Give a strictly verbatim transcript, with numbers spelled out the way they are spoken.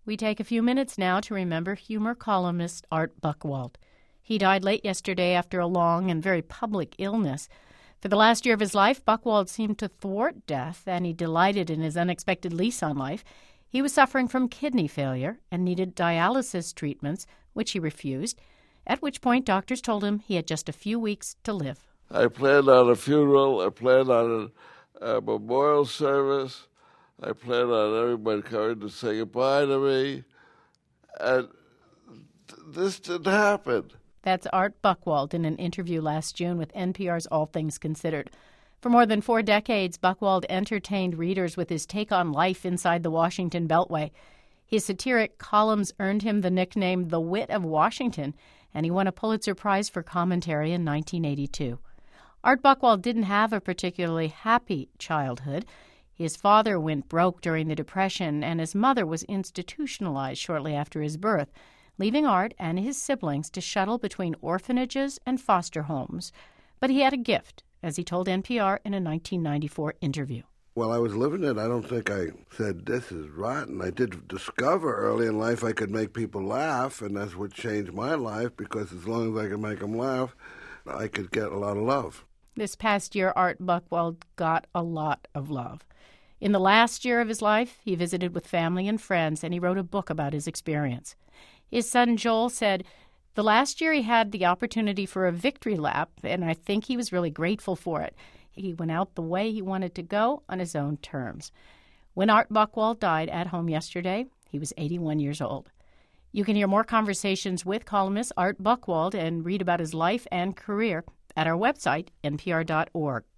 We take a few minutes now to remember humor columnist Art Buchwald. He died late yesterday after a long and very public illness. For the last year of his life, Buchwald seemed to thwart death, and he delighted in his unexpected lease on life. He was suffering from kidney failure and needed dialysis treatments, which he refused, at which point doctors told him he had just a few weeks to live. I planned on a funeral. I planned on a, a memorial service. I planned on everybody coming to say goodbye to me. And th- this didn't happen. That's Art Buchwald in an interview last June with N P R's All Things Considered. For more than four decades, Buchwald entertained readers with his take on life inside the Washington Beltway. His satiric columns earned him the nickname The Wit of Washington, and he won a Pulitzer Prize for commentary in nineteen eighty-two. Art Buchwald didn't have a particularly happy childhood. His father went broke during the Depression, and his mother was institutionalized shortly after his birth, leaving Art and his siblings to shuttle between orphanages and foster homes. But he had a gift, as he told N P R in a nineteen ninety-four interview. While I was living it, I don't think I said, this is rotten. I did discover early in life I could make people laugh, and that's what changed my life, because as long as I could make them laugh, I could get a lot of love. This past year, Art Buchwald got a lot of love. In the last year of his life, he visited with family and friends, and he wrote a book about his experience. His son Joel said, the last year he had the opportunity for a victory lap, and I think he was really grateful for it. He went out the way he wanted to go on his own terms. When Art Buchwald died at home yesterday, he was eighty-one years old. You can hear more conversations with columnist Art Buchwald and read about his life and career at our website, N P R dot org.